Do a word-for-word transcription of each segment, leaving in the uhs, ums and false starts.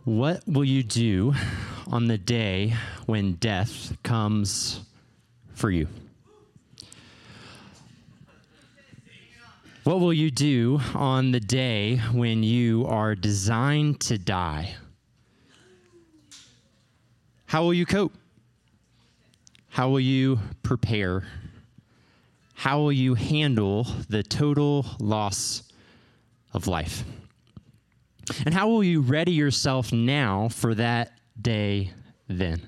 What will you do on the day when death comes for you? What will you do on the day when you are designed to die? How will you cope? How will you prepare? How will you handle the total loss of life? And how will you ready yourself now for that day then?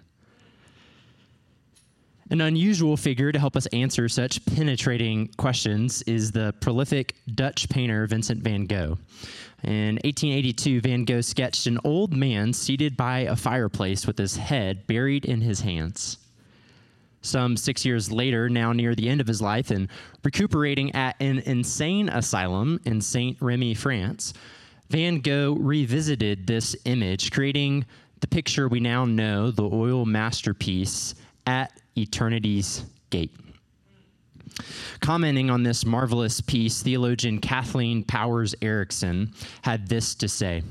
An unusual figure to help us answer such penetrating questions is the prolific Dutch painter Vincent van Gogh. In eighteen eighty-two, Van Gogh sketched an old man seated by a fireplace with his head buried in his hands. Some six years later, now near the end of his life and recuperating at an insane asylum in Saint Remy, France, Van Gogh revisited this image, creating the picture we now know, the oil masterpiece, At Eternity's Gate. Commenting on this marvelous piece, theologian Kathleen Powers Erickson had this to say: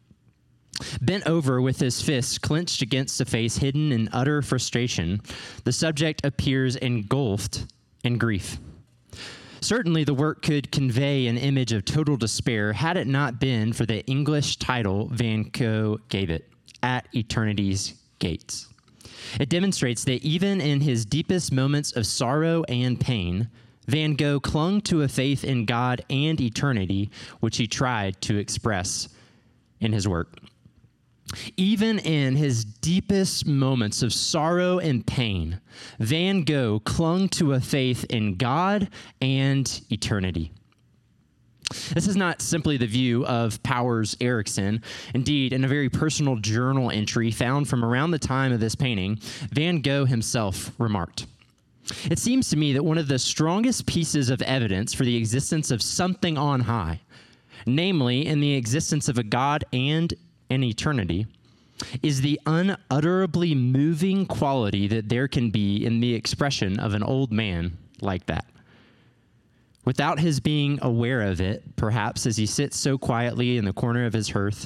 "Bent over with his fists clenched against a face hidden in utter frustration, the subject appears engulfed in grief. Certainly the work could convey an image of total despair had it not been for the English title Van Gogh gave it, At Eternity's Gates. It demonstrates that even in his deepest moments of sorrow and pain, Van Gogh clung to a faith in God and eternity, which he tried to express in his work. Even in his deepest moments of sorrow and pain, Van Gogh clung to a faith in God and eternity." This is not simply the view of Powers Erickson. Indeed, in a very personal journal entry found from around the time of this painting, Van Gogh himself remarked, "It seems to me that one of the strongest pieces of evidence for the existence of something on high, namely in the existence of a God and an eternity, is the unutterably moving quality that there can be in the expression of an old man like that. Without his being aware of it, perhaps as he sits so quietly in the corner of his hearth,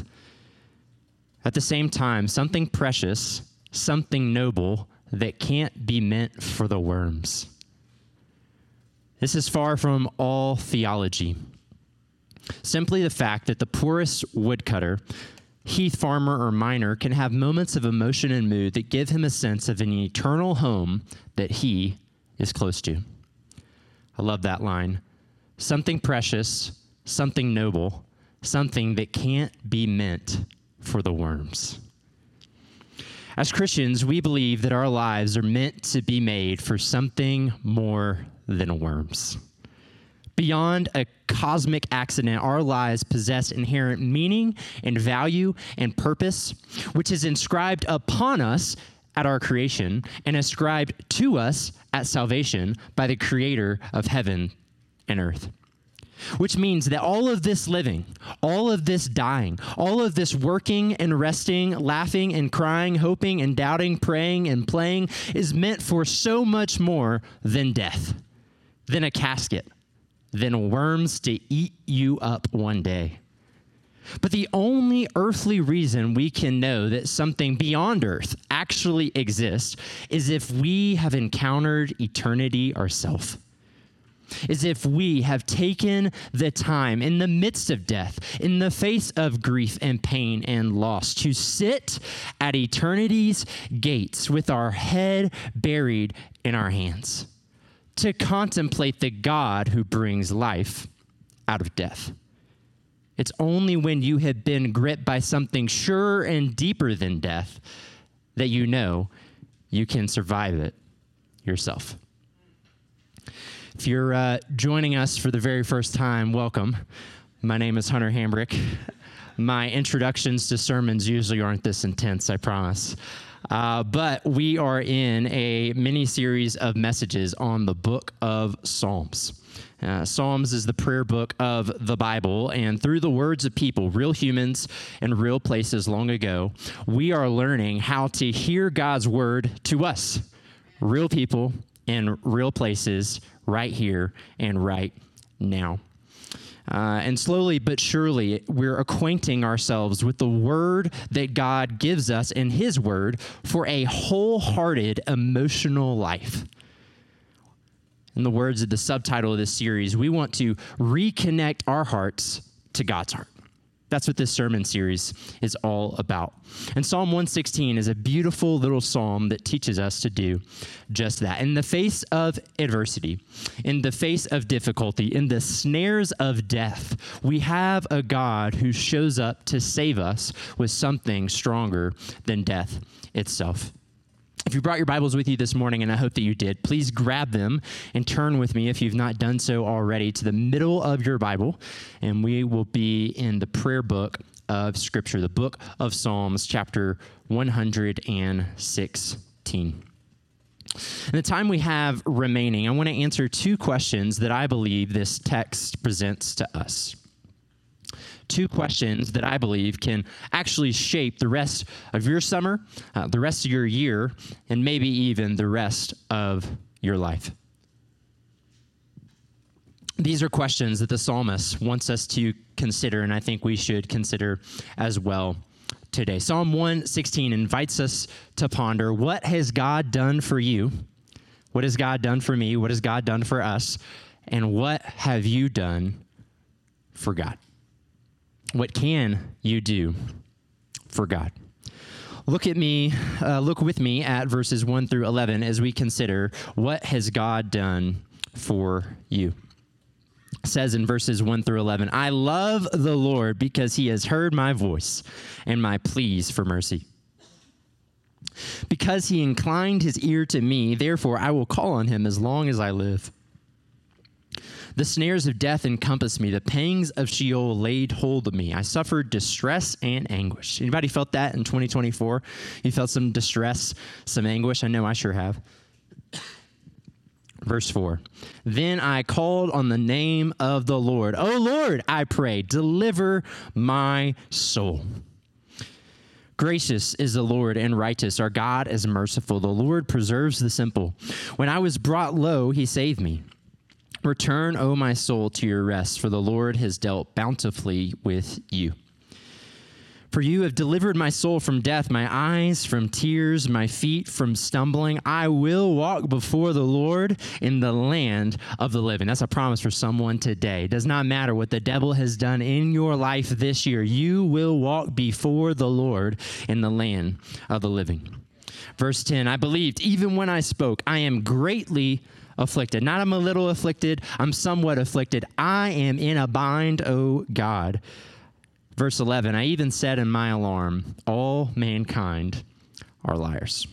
at the same time, something precious, something noble that can't be meant for the worms." This is far from all theology. Simply the fact that the poorest woodcutter, heath farmer, or miner can have moments of emotion and mood that give him a sense of an eternal home that he is close to. I love that line. Something precious, something noble, something that can't be meant for the worms. As Christians, we believe that our lives are meant to be made for something more than worms. Beyond a cosmic accident, our lives possess inherent meaning and value and purpose, which is inscribed upon us at our creation and ascribed to us at salvation by the Creator of heaven and earth. Which means that all of this living, all of this dying, all of this working and resting, laughing and crying, hoping and doubting, praying and playing is meant for so much more than death, than a casket, than worms to eat you up one day. But the only earthly reason we can know that something beyond earth actually exists is if we have encountered eternity ourselves. Is if we have taken the time in the midst of death, in the face of grief and pain and loss, to sit at eternity's gates with our head buried in our hands, to contemplate the God who brings life out of death. It's only when you have been gripped by something surer and deeper than death that you know you can survive it yourself. If you're uh, joining us for the very first time, welcome. My name is Hunter Hambrick. My introductions to sermons usually aren't this intense, I promise. Uh, but we are in a mini-series of messages on the book of Psalms. Uh, Psalms is the prayer book of the Bible, and through the words of people, real humans in real places long ago, we are learning how to hear God's word to us, real people in real places, right here and right now. Uh, and slowly but surely, we're acquainting ourselves with the word that God gives us in his word for a wholehearted emotional life. In the words of the subtitle of this series, we want to reconnect our hearts to God's heart. That's what this sermon series is all about. And Psalm one sixteen is a beautiful little psalm that teaches us to do just that. In the face of adversity, in the face of difficulty, in the snares of death, we have a God who shows up to save us with something stronger than death itself. If you brought your Bibles with you this morning, and I hope that you did, please grab them and turn with me, if you've not done so already, to the middle of your Bible, and we will be in the prayer book of Scripture, the book of Psalms, chapter one hundred sixteen. In the time we have remaining, I want to answer two questions that I believe this text presents to us. Two questions that I believe can actually shape the rest of your summer, uh, the rest of your year, and maybe even the rest of your life. These are questions that the psalmist wants us to consider, and I think we should consider as well today. Psalm one sixteen invites us to ponder, what has God done for you? What has God done for me? What has God done for us? And what have you done for God? What can you do for God? Look at me, uh, look with me at verses one through eleven as we consider, what has God done for you? It says in verses one through eleven, I love the Lord because he has heard my voice and my pleas for mercy. Because he inclined his ear to me, therefore I will call on him as long as I live. The snares of death encompassed me. The pangs of Sheol laid hold of me. I suffered distress and anguish. Anybody felt that in twenty twenty-four? You felt some distress, some anguish? I know I sure have. Verse four, then I called on the name of the Lord. O Lord, I pray, deliver my soul. Gracious is the Lord and righteous. Our God is merciful. The Lord preserves the simple. When I was brought low, he saved me. Return, O my soul, to your rest, for the Lord has dealt bountifully with you. For you have delivered my soul from death, my eyes from tears, my feet from stumbling. I will walk before the Lord in the land of the living. That's a promise for someone today. It does not matter what the devil has done in your life this year. You will walk before the Lord in the land of the living. Verse ten, I believed even when I spoke. I am greatly afflicted. Not I'm a little afflicted. I'm somewhat afflicted. I am in a bind, O God. Verse eleven, I even said in my alarm, all mankind are liars.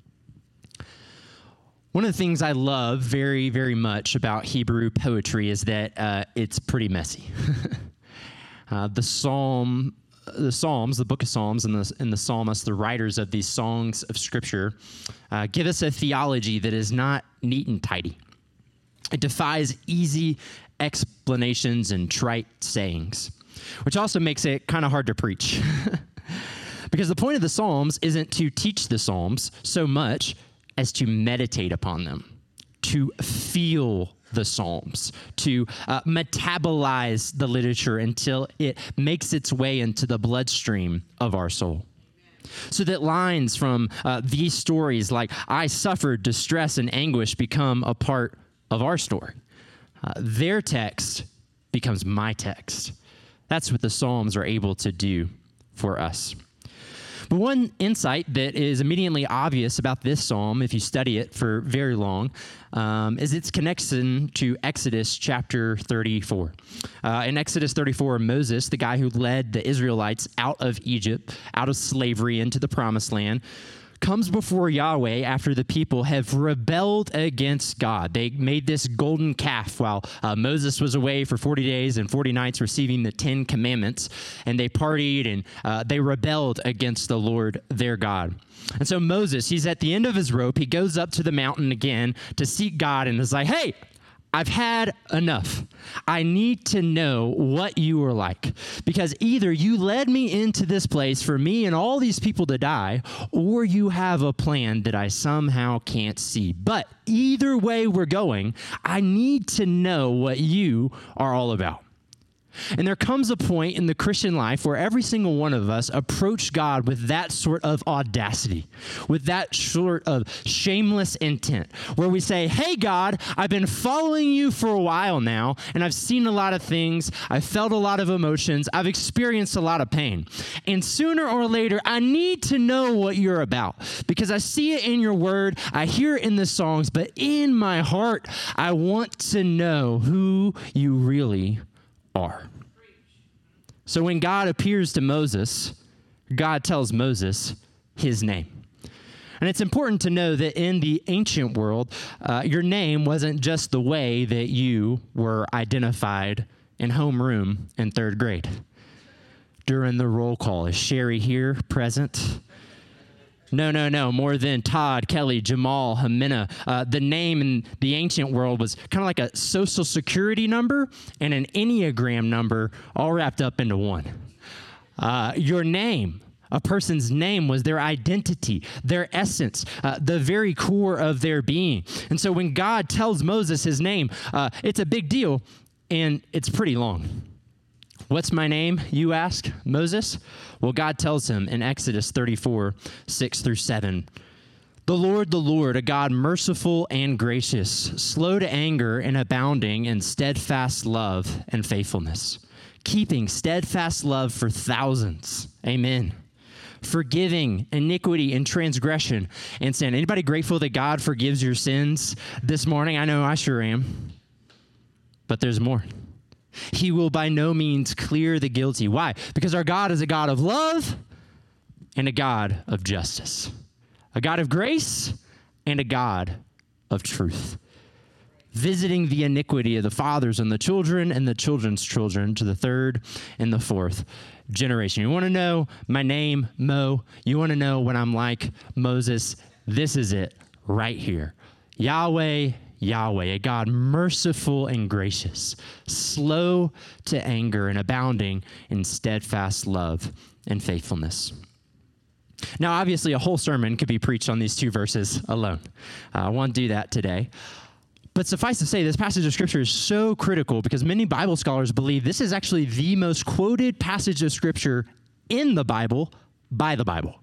One of the things I love very, very much about Hebrew poetry is that uh, it's pretty messy. uh, the psalm, the Psalms, the book of Psalms, and the, and the psalmists, the writers of these songs of Scripture, uh, give us a theology that is not neat and tidy. It defies easy explanations and trite sayings, which also makes it kind of hard to preach. Because the point of the Psalms isn't to teach the Psalms so much as to meditate upon them, to feel the Psalms, to uh, metabolize the literature until it makes its way into the bloodstream of our soul. So that lines from uh, these stories like, I suffered distress and anguish, become a part of our story. Uh, their text becomes my text. That's what the Psalms are able to do for us. But one insight that is immediately obvious about this psalm, if you study it for very long, um, is its connection to Exodus chapter thirty-four. Uh, in Exodus thirty-four, Moses, the guy who led the Israelites out of Egypt, out of slavery into the promised land, comes before Yahweh after the people have rebelled against God. They made this golden calf while uh, Moses was away for forty days and forty nights receiving the Ten Commandments, and they partied and uh, they rebelled against the Lord their God. And so Moses, he's at the end of his rope. He goes up to the mountain again to seek God and is like, hey, I've had enough. I need to know what you were like, because either you led me into this place for me and all these people to die, or you have a plan that I somehow can't see. But either way we're going, I need to know what you are all about. And there comes a point in the Christian life where every single one of us approach God with that sort of audacity, with that sort of shameless intent, where we say, hey, God, I've been following you for a while now, and I've seen a lot of things. I've felt a lot of emotions. I've experienced a lot of pain. And sooner or later, I need to know what you're about because I see it in your word. I hear it in the songs, but in my heart, I want to know who you really are. So when God appears to Moses, God tells Moses his name. And it's important to know that in the ancient world, uh, your name wasn't just the way that you were identified in homeroom in third grade. During the roll call, is Sherry here present? No, no, no, more than Todd, Kelly, Jamal, Hamina. Uh, the name in the ancient world was kind of like a social security number and an Enneagram number all wrapped up into one. Uh, your name, a person's name, was their identity, their essence, uh, the very core of their being. And so when God tells Moses his name, uh, it's a big deal, and it's pretty long. What's my name, you ask, Moses? Well, God tells him in Exodus thirty-four, six through seven, the Lord, the Lord, a God merciful and gracious, slow to anger and abounding in steadfast love and faithfulness, keeping steadfast love for thousands. Amen. Forgiving iniquity and transgression and sin. Anybody grateful that God forgives your sins this morning? I know I sure am. But there's more. He will by no means clear the guilty. Why? Because our God is a God of love and a God of justice, a God of grace and a God of truth, visiting the iniquity of the fathers and the children and the children's children to the third and the fourth generation. You want to know my name, Mo? You want to know what I'm like, Moses? This is it right here. Yahweh, Yahweh, a God merciful and gracious, slow to anger and abounding in steadfast love and faithfulness. Now, obviously, a whole sermon could be preached on these two verses alone. Uh, I won't do that today. But suffice to say, this passage of Scripture is so critical because many Bible scholars believe this is actually the most quoted passage of Scripture in the Bible by the Bible.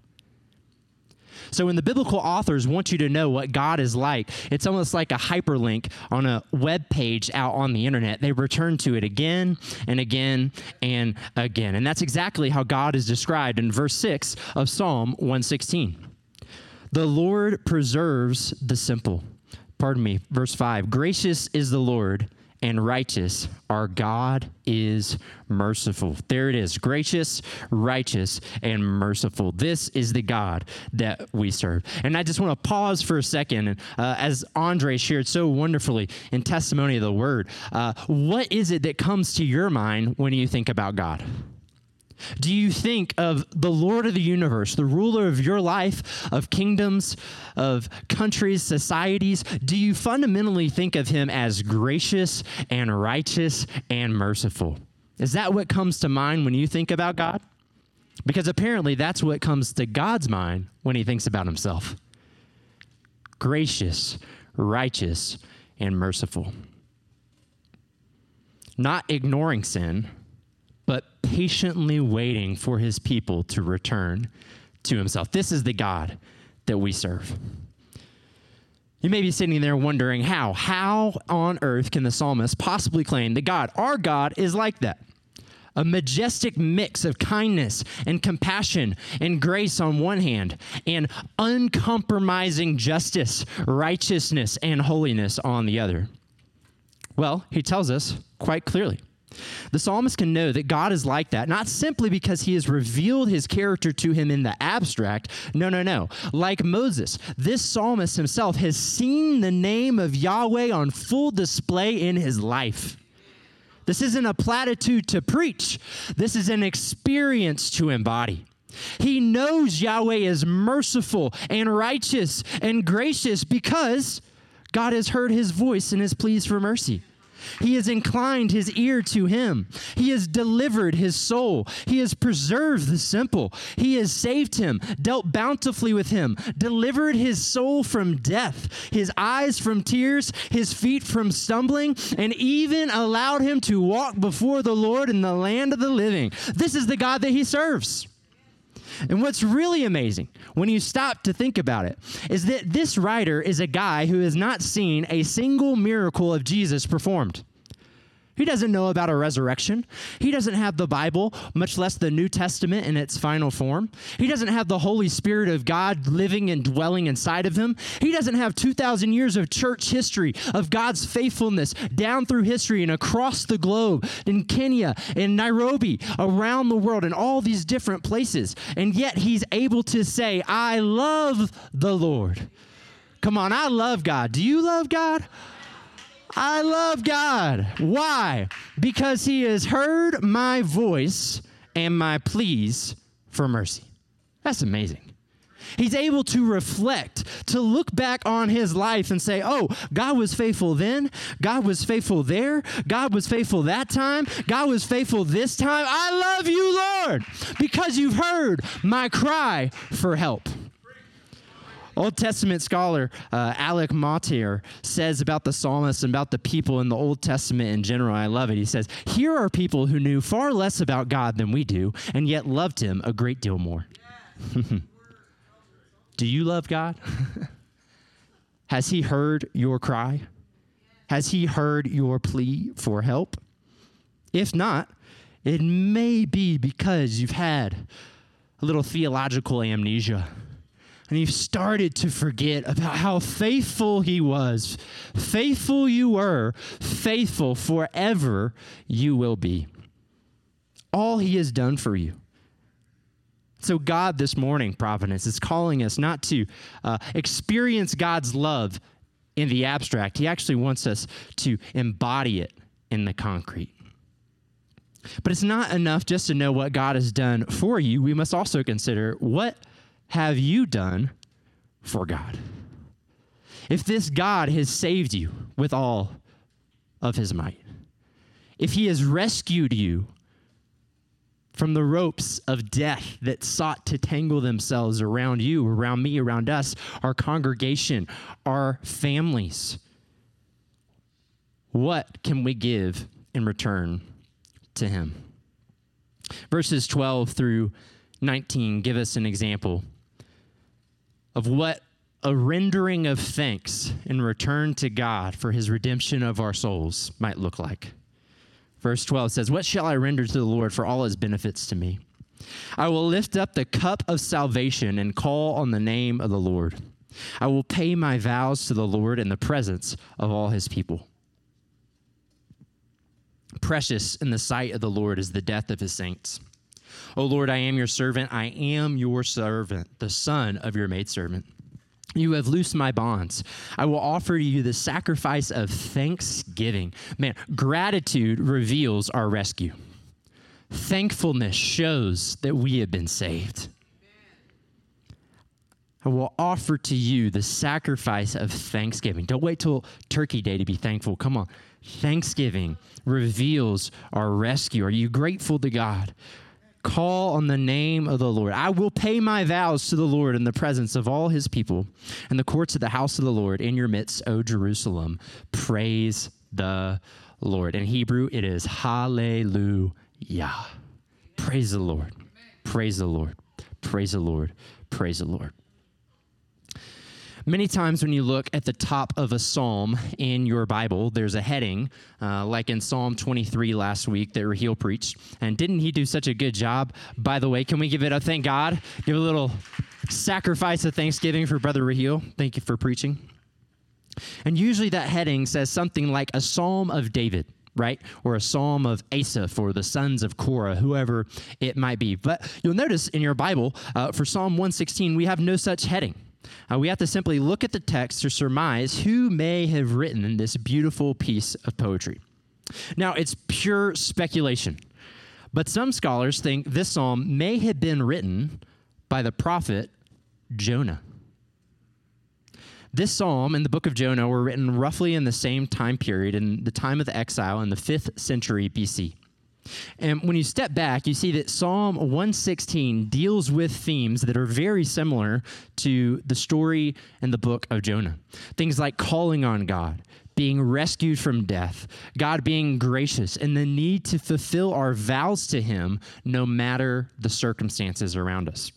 So when the biblical authors want you to know what God is like, it's almost like a hyperlink on a web page out on the internet. They return to it again and again and again. And that's exactly how God is described in verse six of Psalm one sixteen. The Lord preserves the simple. Pardon me, verse five. Gracious is the Lord and righteous. Our God is merciful. There it is. Gracious, righteous, and merciful. This is the God that we serve. And I just want to pause for a second. And uh, as Andre shared so wonderfully in Testimony of the Word, uh, what is it that comes to your mind when you think about God? Do you think of the Lord of the universe, the ruler of your life, of kingdoms, of countries, societies? Do you fundamentally think of him as gracious and righteous and merciful? Is that what comes to mind when you think about God? Because apparently that's what comes to God's mind when he thinks about himself. Gracious, righteous, and merciful. Not ignoring sin, but patiently waiting for his people to return to himself. This is the God that we serve. You may be sitting there wondering how. How on earth can the psalmist possibly claim that God, our God, is like that? A majestic mix of kindness and compassion and grace on one hand, and uncompromising justice, righteousness, and holiness on the other. Well, he tells us quite clearly. The psalmist can know that God is like that, not simply because he has revealed his character to him in the abstract. No, no, no. Like Moses, this psalmist himself has seen the name of Yahweh on full display in his life. This isn't a platitude to preach. This is an experience to embody. He knows Yahweh is merciful and righteous and gracious because God has heard his voice in his pleas for mercy. He has inclined his ear to him. He has delivered his soul. He has preserved the simple. He has saved him, dealt bountifully with him, delivered his soul from death, his eyes from tears, his feet from stumbling, and even allowed him to walk before the Lord in the land of the living. This is the God that he serves. And what's really amazing when you stop to think about it is that this writer is a guy who has not seen a single miracle of Jesus performed. He doesn't know about a resurrection. He doesn't have the Bible, much less the New Testament in its final form. He doesn't have the Holy Spirit of God living and dwelling inside of him. He doesn't have two thousand years of church history of God's faithfulness down through history and across the globe, in Kenya, in Nairobi, around the world, in all these different places. And yet he's able to say, I love the Lord. Come on, I love God. Do you love God? I love God. Why? Because he has heard my voice and my pleas for mercy. That's amazing. He's able to reflect, to look back on his life and say, oh, God was faithful then. God was faithful there. God was faithful that time. God was faithful this time. I love you, Lord, because you've heard my cry for help. Old Testament scholar uh, Alec Motyer says about the psalmist and about the people in the Old Testament in general, I love it. He says, here are people who knew far less about God than we do, and yet loved him a great deal more. Do you love God? Has he heard your cry? Has he heard your plea for help? If not, it may be because you've had a little theological amnesia. And you've started to forget about how faithful he was. Faithful you were, faithful forever you will be. All he has done for you. So God this morning, Providence, is calling us not to uh, experience God's love in the abstract. He actually wants us to embody it in the concrete. But it's not enough just to know what God has done for you. We must also consider, what have you done for God? If this God has saved you with all of his might, if he has rescued you from the ropes of death that sought to tangle themselves around you, around me, around us, our congregation, our families, what can we give in return to him? Verses twelve through nineteen give us an example of what a rendering of thanks in return to God for his redemption of our souls might look like. Verse twelve says, what shall I render to the Lord for all his benefits to me? I will lift up the cup of salvation and call on the name of the Lord. I will pay my vows to the Lord in the presence of all his people. Precious in the sight of the Lord is the death of his saints. O Lord, I am your servant. I am your servant, the son of your maidservant. You have loosed my bonds. I will offer you the sacrifice of thanksgiving. Man, gratitude reveals our rescue. Thankfulness shows that we have been saved. I will offer to you the sacrifice of thanksgiving. Don't wait till Turkey Day to be thankful. Come on. Thanksgiving reveals our rescue. Are you grateful to God? Call on the name of the Lord. I will pay my vows to the Lord in the presence of all his people, in the courts of the house of the Lord, in your midst, O Jerusalem. Praise the Lord. In Hebrew, it is hallelujah. Praise the Lord. Praise the Lord. Praise the Lord. Praise the Lord. Many times when you look at the top of a psalm in your Bible, there's a heading, uh, like in Psalm twenty-three last week that Raheel preached. And didn't he do such a good job? By the way, can we give it a thank God? Give a little sacrifice of thanksgiving for Brother Raheel. Thank you for preaching. And usually that heading says something like a Psalm of David, right? Or a Psalm of Asaph or the sons of Korah, whoever it might be. But you'll notice in your Bible, uh, for Psalm one sixteen, we have no such heading. Uh, we have to simply look at the text to surmise who may have written this beautiful piece of poetry. Now, it's pure speculation, but some scholars think this psalm may have been written by the prophet Jonah. This psalm and the book of Jonah were written roughly in the same time period, in the time of the exile in the fifth century B C. And when you step back, you see that Psalm one sixteen deals with themes that are very similar to the story in the book of Jonah. Things like calling on God, being rescued from death, God being gracious, and the need to fulfill our vows to him no matter the circumstances around us.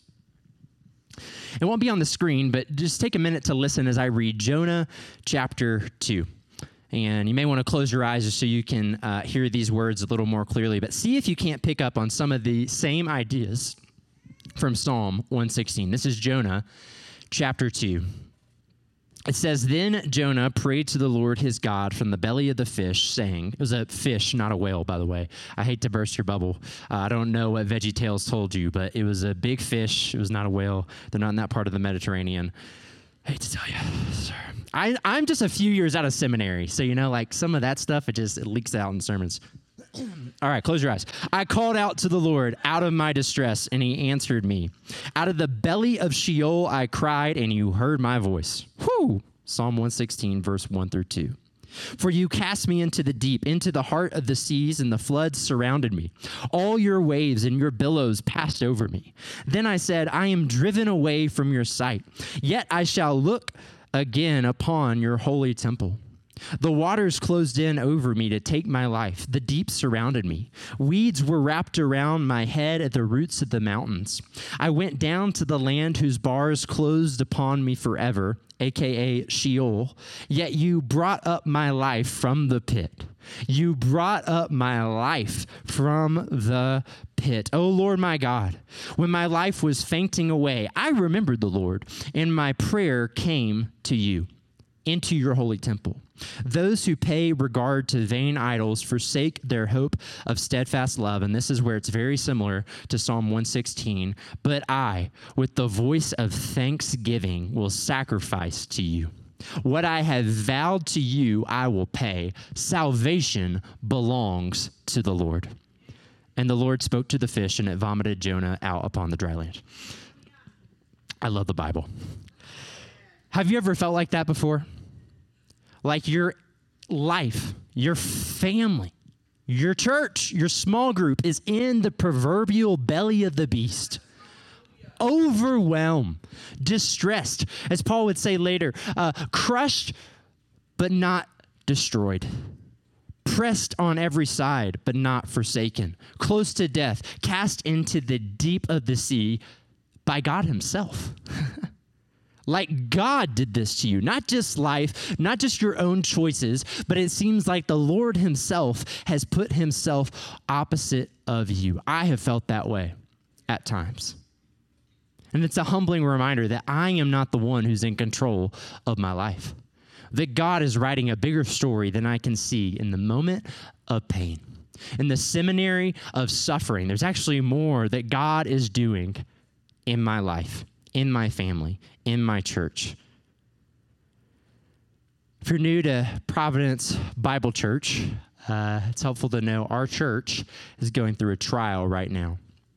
It won't be on the screen, but just take a minute to listen as I read Jonah chapter two. And you may want to close your eyes just so you can uh, hear these words a little more clearly, but see if you can't pick up on some of the same ideas from Psalm one sixteen. This is Jonah chapter two. It says, "Then Jonah prayed to the Lord his God from the belly of the fish, saying," it was a fish, not a whale, by the way. I hate to burst your bubble. Uh, I don't know what VeggieTales told you, but it was a big fish. It was not a whale. They're not in that part of the Mediterranean. I hate to tell you, sir. I, I'm just a few years out of seminary, so, you know, like some of that stuff, it just it leaks out in sermons. All right, close your eyes. "I called out to the Lord out of my distress, and he answered me. Out of the belly of Sheol I cried, and you heard my voice." Whew! Psalm one sixteen, verse one through two. "For you cast me into the deep, into the heart of the seas, and the floods surrounded me. All your waves and your billows passed over me. Then I said, I am driven away from your sight. Yet I shall look again upon your holy temple. The waters closed in over me to take my life. The deep surrounded me. Weeds were wrapped around my head at the roots of the mountains. I went down to the land whose bars closed upon me forever, aka Sheol. Yet you brought up my life from the pit. You brought up my life from the pit. O Lord my God, when my life was fainting away, I remembered the Lord, and my prayer came to you, into your holy temple. Those who pay regard to vain idols forsake their hope of steadfast love." And this is where it's very similar to Psalm one sixteen. "But I, with the voice of thanksgiving, will sacrifice to you. What I have vowed to you, I will pay. Salvation belongs to the Lord." And the Lord spoke to the fish, and it vomited Jonah out upon the dry land. I love the Bible. Have you ever felt like that before? Like your life, your family, your church, your small group is in the proverbial belly of the beast. Overwhelmed, distressed, as Paul would say later, uh, crushed but not destroyed. Pressed on every side but not forsaken. Close to death, cast into the deep of the sea by God himself. Like God did this to you, not just life, not just your own choices, but it seems like the Lord himself has put himself opposite of you. I have felt that way at times. And it's a humbling reminder that I am not the one who's in control of my life, that God is writing a bigger story than I can see in the moment of pain. In the seminary of suffering, there's actually more that God is doing in my life, in my family, in my church. If you're new to Providence Bible Church, uh, it's helpful to know our church is going through a trial right now.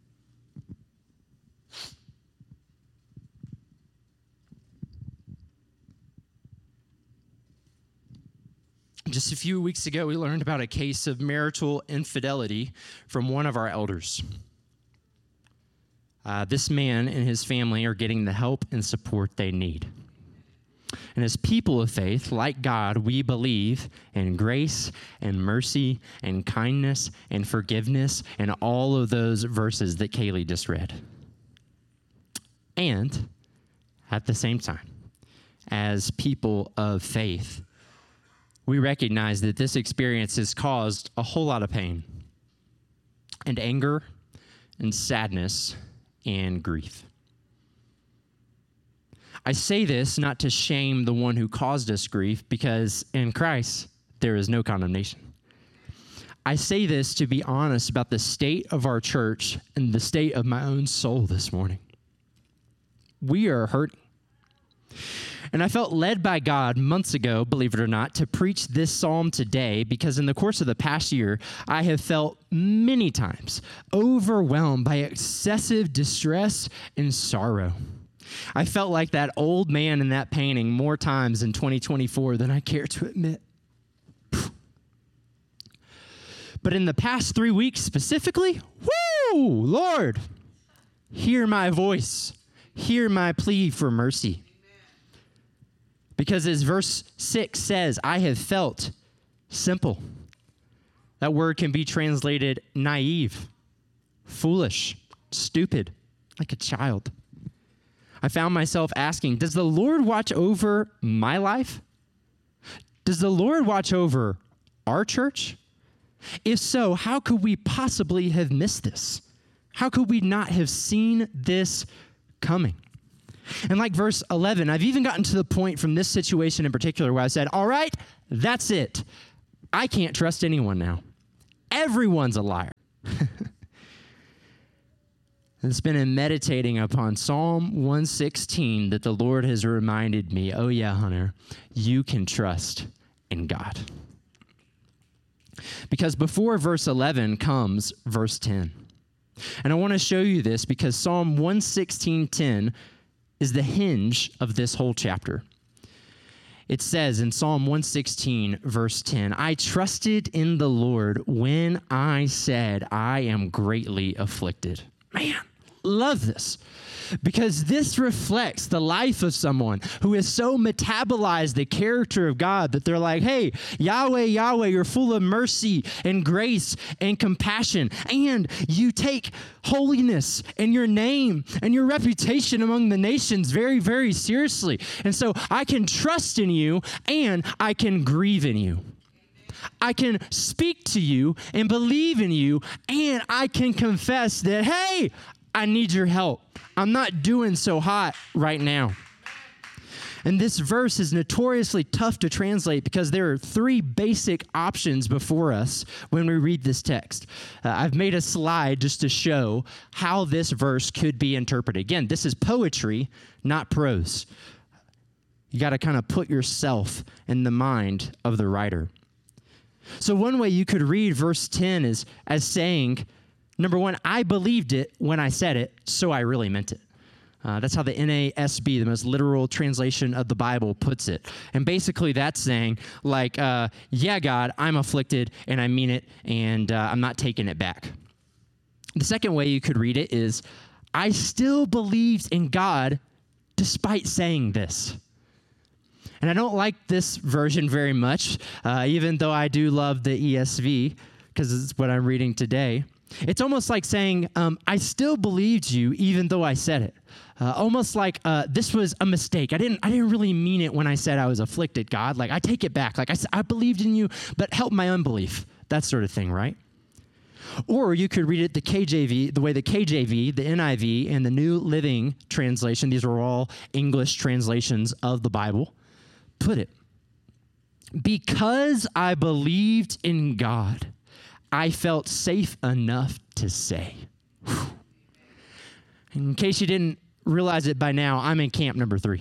Just a few weeks ago, we learned about a case of marital infidelity from one of our elders. Uh, this man and his family are getting the help and support they need. And as people of faith, like God, we believe in grace and mercy and kindness and forgiveness and all of those verses that Kaylee just read. And at the same time, as people of faith, we recognize that this experience has caused a whole lot of pain and anger and sadness and grief. I say this not to shame the one who caused us grief, because in Christ, there is no condemnation. I say this to be honest about the state of our church and the state of my own soul this morning. We are hurting. And I felt led by God months ago, believe it or not, to preach this psalm today, because in the course of the past year, I have felt many times overwhelmed by excessive distress and sorrow. I felt like that old man in that painting more times in twenty twenty-four than I care to admit. But in the past three weeks specifically, whoo, Lord, hear my voice, hear my plea for mercy. Because as verse six says, I have felt simple. That word can be translated naive, foolish, stupid, like a child. I found myself asking, does the Lord watch over my life? Does the Lord watch over our church? If so, how could we possibly have missed this? How could we not have seen this coming? And like verse eleven, I've even gotten to the point from this situation in particular where I said, all right, that's it. I can't trust anyone now. Everyone's a liar. It's been in meditating upon Psalm one sixteen that the Lord has reminded me, oh yeah, Hunter, you can trust in God. Because before verse eleven comes verse ten. And I want to show you this because Psalm one sixteen ten is the hinge of this whole chapter. It says in Psalm one sixteen, verse ten, I trusted in the Lord when I said, I am greatly afflicted. Man, love this. Because this reflects the life of someone who has so metabolized the character of God that they're like, hey, Yahweh, Yahweh, you're full of mercy and grace and compassion, and you take holiness and your name and your reputation among the nations very, very seriously. And so I can trust in you and I can grieve in you. I can speak to you and believe in you, and I can confess that, hey, I need your help. I'm not doing so hot right now. And this verse is notoriously tough to translate because there are three basic options before us when we read this text. Uh, I've made a slide just to show how this verse could be interpreted. Again, this is poetry, not prose. You got to kind of put yourself in the mind of the writer. So one way you could read verse ten is as saying, number one, I believed it when I said it, so I really meant it. Uh, that's how the N A S B, the most literal translation of the Bible, puts it. And basically that's saying, like, uh, yeah, God, I'm afflicted, and I mean it, and uh, I'm not taking it back. The second way you could read it is, I still believed in God despite saying this. And I don't like this version very much, uh, even though I do love the E S V, because it's what I'm reading today. It's almost like saying, um, I still believed you even though I said it. Uh, almost like uh, this was a mistake. I didn't I didn't really mean it when I said I was afflicted, God. Like, I take it back. Like, I, I believed in you, but help my unbelief. That sort of thing, right? Or you could read it the K J V, the way the K J V, the N I V, and the New Living Translation, these are all English translations of the Bible, put it. Because I believed in God, I felt safe enough to say. Whew. In case you didn't realize it by now, I'm in camp number three.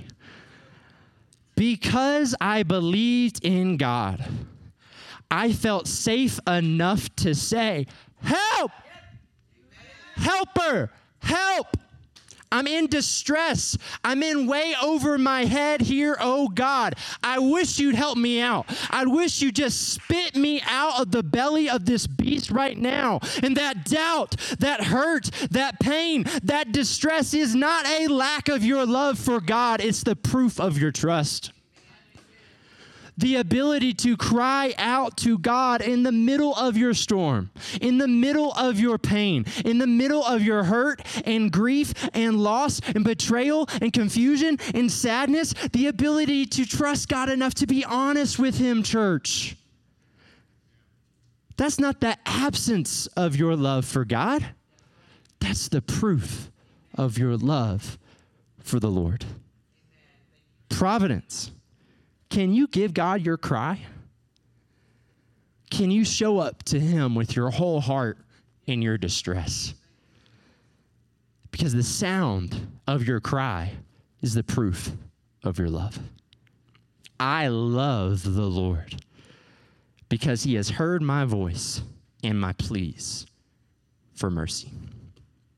Because I believed in God, I felt safe enough to say, help! Helper! Help! I'm in distress. I'm in way over my head here, oh God. I wish you'd help me out. I wish you just spit me out of the belly of this beast right now. And that doubt, that hurt, that pain, that distress is not a lack of your love for God. It's the proof of your trust. The ability to cry out to God in the middle of your storm, in the middle of your pain, in the middle of your hurt and grief and loss and betrayal and confusion and sadness. The ability to trust God enough to be honest with Him, church. That's not the absence of your love for God. That's the proof of your love for the Lord. Providence. Can you give God your cry? Can you show up to Him with your whole heart in your distress? Because the sound of your cry is the proof of your love. I love the Lord because He has heard my voice and my pleas for mercy.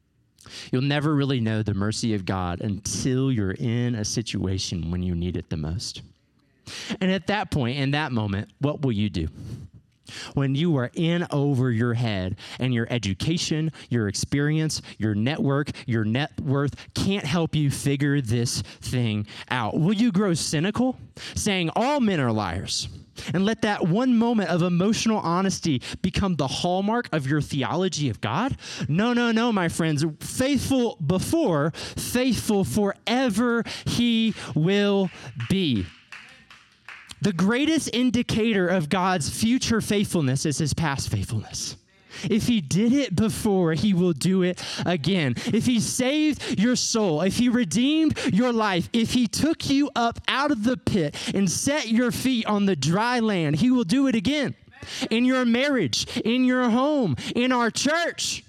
You'll never really know the mercy of God until you're in a situation when you need it the most. And at that point, in that moment, what will you do? When you are in over your head and your education, your experience, your network, your net worth can't help you figure this thing out, will you grow cynical, saying all men are liars, and let that one moment of emotional honesty become the hallmark of your theology of God? No, no, no, my friends. Faithful before, faithful forever he will be. The greatest indicator of God's future faithfulness is his past faithfulness. If he did it before, he will do it again. If he saved your soul, if he redeemed your life, if he took you up out of the pit and set your feet on the dry land, he will do it again. In your marriage, in your home, in our church.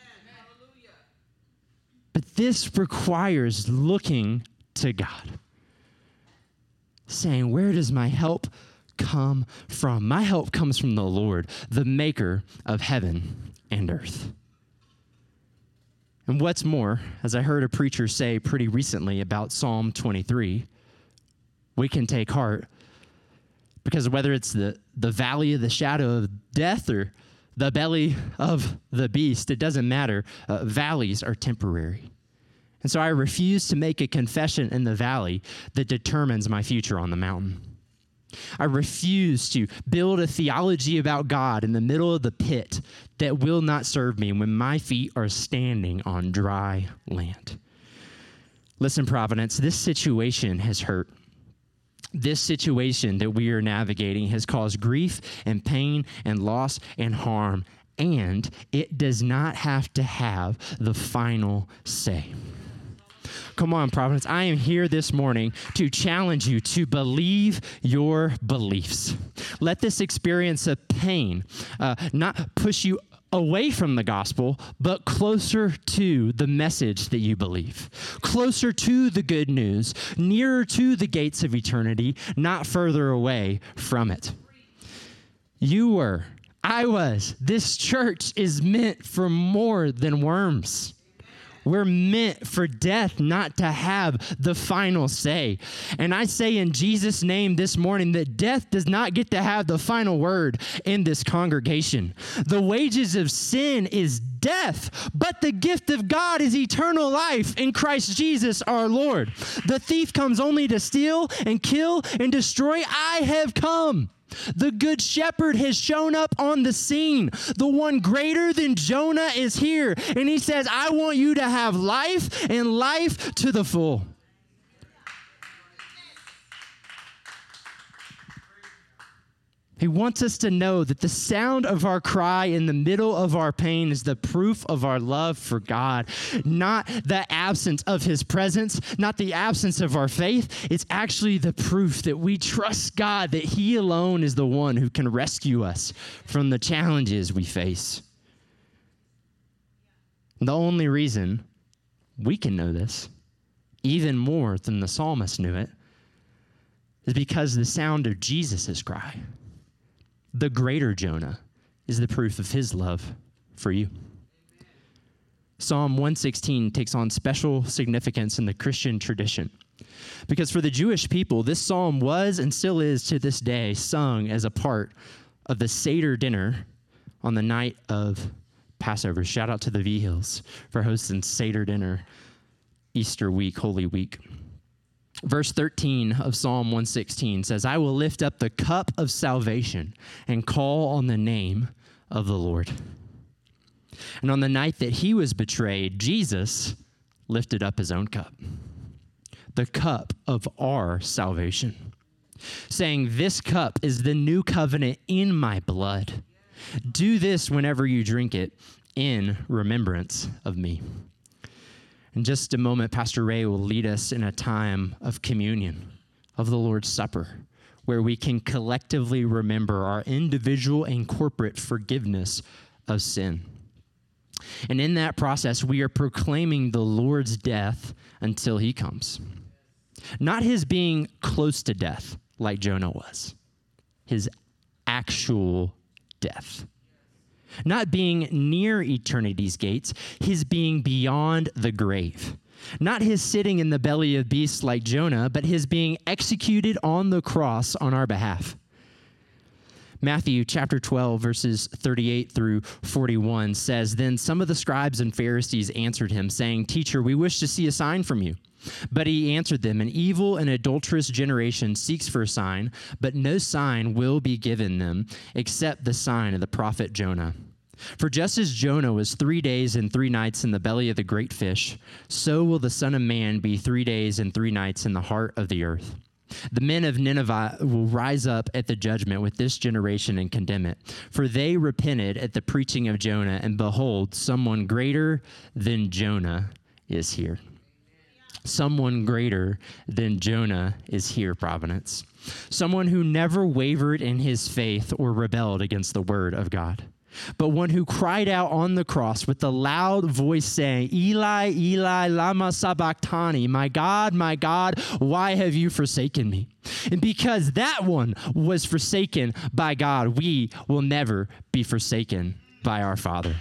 But this requires looking to God, saying, where does my help come from? My help comes from the Lord, the maker of heaven and earth. And what's more, as I heard a preacher say pretty recently about Psalm twenty-three, we can take heart because whether it's the, the valley of the shadow of death or the belly of the beast, it doesn't matter. Uh, valleys are temporary. And so I refuse to make a confession in the valley that determines my future on the mountain. I refuse to build a theology about God in the middle of the pit that will not serve me when my feet are standing on dry land. Listen, Providence, this situation has hurt. This situation that we are navigating has caused grief and pain and loss and harm, and it does not have to have the final say. Come on, Providence. I am here this morning to challenge you to believe your beliefs. Let this experience of pain uh, not push you away from the gospel, but closer to the message that you believe, closer to the good news, nearer to the gates of eternity, not further away from it. You were, I was, this church is meant for more than worms. We're meant for death not to have the final say. And I say in Jesus' name this morning that death does not get to have the final word in this congregation. The wages of sin is death, but the gift of God is eternal life in Christ Jesus our Lord. The thief comes only to steal and kill and destroy. I have come. The good shepherd has shown up on the scene. The one greater than Jonah is here. And he says, I want you to have life and life to the full. He wants us to know that the sound of our cry in the middle of our pain is the proof of our love for God, not the absence of his presence, not the absence of our faith. It's actually the proof that we trust God, that he alone is the one who can rescue us from the challenges we face. The only reason we can know this, even more than the psalmist knew it, is because the sound of Jesus' cry, the greater Jonah, is the proof of his love for you. Psalm one sixteen takes on special significance in the Christian tradition because for the Jewish people, this psalm was and still is to this day sung as a part of the Seder dinner on the night of Passover. Shout out to the V-Hills for hosting Seder dinner Easter week, Holy Week. Verse thirteen of Psalm one sixteen says, I will lift up the cup of salvation and call on the name of the Lord. And on the night that he was betrayed, Jesus lifted up his own cup, the cup of our salvation, saying, this cup is the new covenant in my blood. Do this whenever you drink it in remembrance of me. In just a moment, Pastor Ray will lead us in a time of communion, of the Lord's Supper, where we can collectively remember our individual and corporate forgiveness of sin. And in that process, we are proclaiming the Lord's death until he comes. Not his being close to death, like Jonah was, his actual death. not being near eternity's gates, his being beyond the grave. Not his sitting in the belly of beasts like Jonah, but his being executed on the cross on our behalf. Matthew chapter twelve, verses thirty-eight through forty-one says, Then some of the scribes and Pharisees answered him, saying, Teacher, we wish to see a sign from you. But he answered them, An evil and adulterous generation seeks for a sign, but no sign will be given them except the sign of the prophet Jonah. For just as Jonah was three days and three nights in the belly of the great fish, so will the Son of Man be three days and three nights in the heart of the earth. The men of Nineveh will rise up at the judgment with this generation and condemn it. For they repented at the preaching of Jonah, and behold, someone greater than Jonah is here. Someone greater than Jonah is here, Providence. Someone who never wavered in his faith or rebelled against the word of God, but one who cried out on the cross with a loud voice saying, Eli, Eli, lama sabachthani, my God, my God, why have you forsaken me? And because that one was forsaken by God, we will never be forsaken by our Father.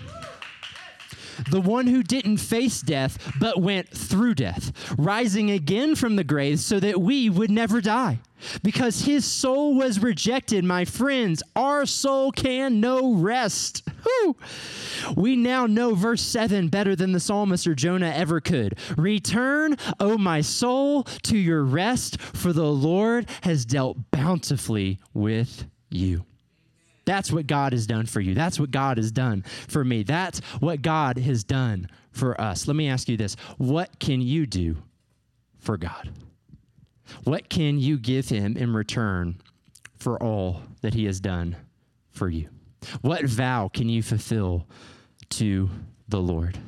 The one who didn't face death, but went through death, rising again from the grave so that we would never die. Because his soul was rejected, my friends, our soul can know rest. Whew. We now know verse seven better than the psalmist or Jonah ever could. Return, O my soul, to your rest, for the Lord has dealt bountifully with you. That's what God has done for you. That's what God has done for me. That's what God has done for us. Let me ask you this. What can you do for God? What can you give him in return for all that he has done for you? What vow can you fulfill to the Lord?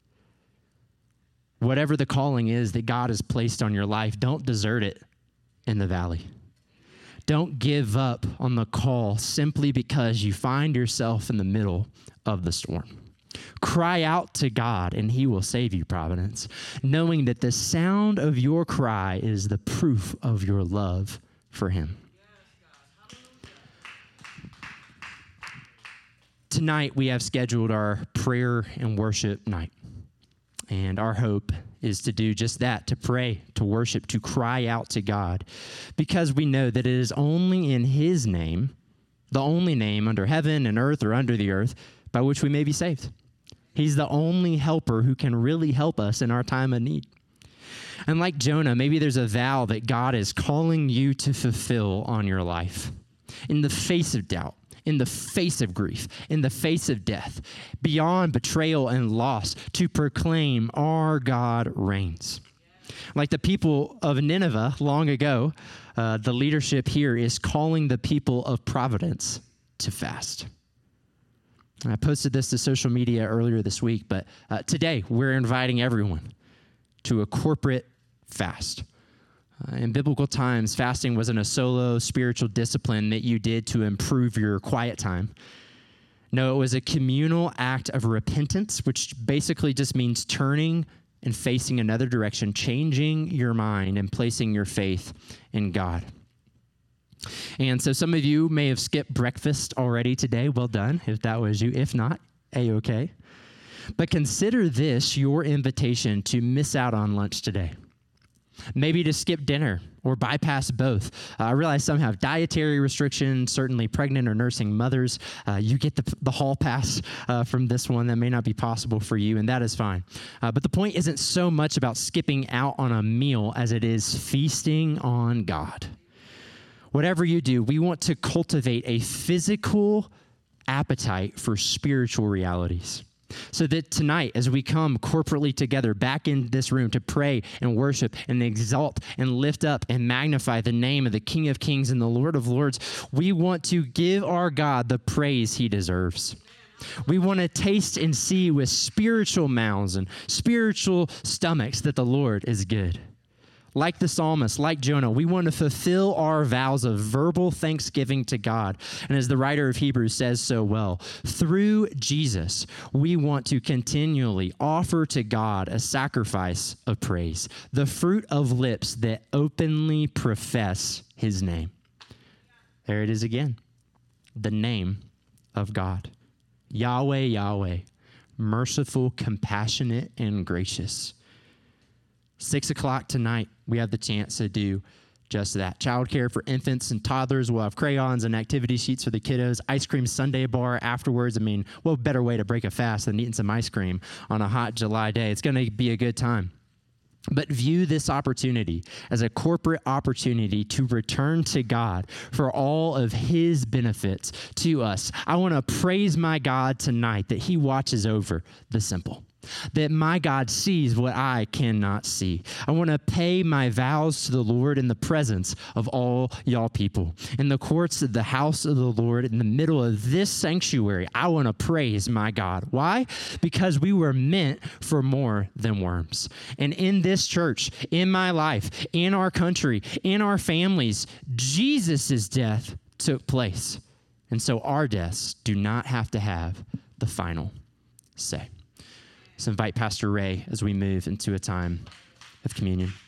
Whatever the calling is that God has placed on your life, don't desert it in the valley. Don't give up on the call simply because you find yourself in the middle of the storm. Cry out to God and he will save you, Providence, knowing that the sound of your cry is the proof of your love for him. Tonight we have scheduled our prayer and worship night. And our hope is to do just that, to pray, to worship, to cry out to God, because we know that it is only in his name, the only name under heaven and earth or under the earth, by which we may be saved. He's the only helper who can really help us in our time of need. And like Jonah, maybe there's a vow that God is calling you to fulfill on your life in the face of doubt, in the face of grief, in the face of death, beyond betrayal and loss, to proclaim our God reigns. Like the people of Nineveh long ago, uh, the leadership here is calling the people of Providence to fast. I posted this to social media earlier this week, but uh, today we're inviting everyone to a corporate fast. Uh, in biblical times, fasting wasn't a solo spiritual discipline that you did to improve your quiet time. No, it was a communal act of repentance, which basically just means turning and facing another direction, changing your mind and placing your faith in God. And so some of you may have skipped breakfast already today. Well done, if that was you. If not, A-okay. But consider this your invitation to miss out on lunch today. Maybe to skip dinner or bypass both. Uh, I realize some have dietary restrictions, certainly pregnant or nursing mothers. Uh, you get the, the hall pass uh, from this one. That may not be possible for you, and that is fine. Uh, but the point isn't so much about skipping out on a meal as it is feasting on God. Whatever you do, we want to cultivate a physical appetite for spiritual realities. So that tonight, as we come corporately together back in this room to pray and worship and exalt and lift up and magnify the name of the King of Kings and the Lord of Lords, we want to give our God the praise he deserves. We want to taste and see with spiritual mouths and spiritual stomachs that the Lord is good. Like the psalmist, like Jonah, we want to fulfill our vows of verbal thanksgiving to God. And as the writer of Hebrews says so well, through Jesus, we want to continually offer to God a sacrifice of praise, the fruit of lips that openly profess his name. There it is again, the name of God. Yahweh, Yahweh, merciful, compassionate, and gracious. Six o'clock tonight, we have the chance to do just that. Childcare for infants and toddlers. We'll have crayons and activity sheets for the kiddos. Ice cream sundae bar afterwards. I mean, what better way to break a fast than eating some ice cream on a hot July day? It's going to be a good time. But view this opportunity as a corporate opportunity to return to God for all of his benefits to us. I want to praise my God tonight that he watches over the simple, that my God sees what I cannot see. I want to pay my vows to the Lord in the presence of all y'all people. In the courts of the house of the Lord, in the middle of this sanctuary, I want to praise my God. Why? Because we were meant for more than worms. And in this church, in my life, in our country, in our families, Jesus' death took place. And so our deaths do not have to have the final say. Let's invite Pastor Ray as we move into a time of communion.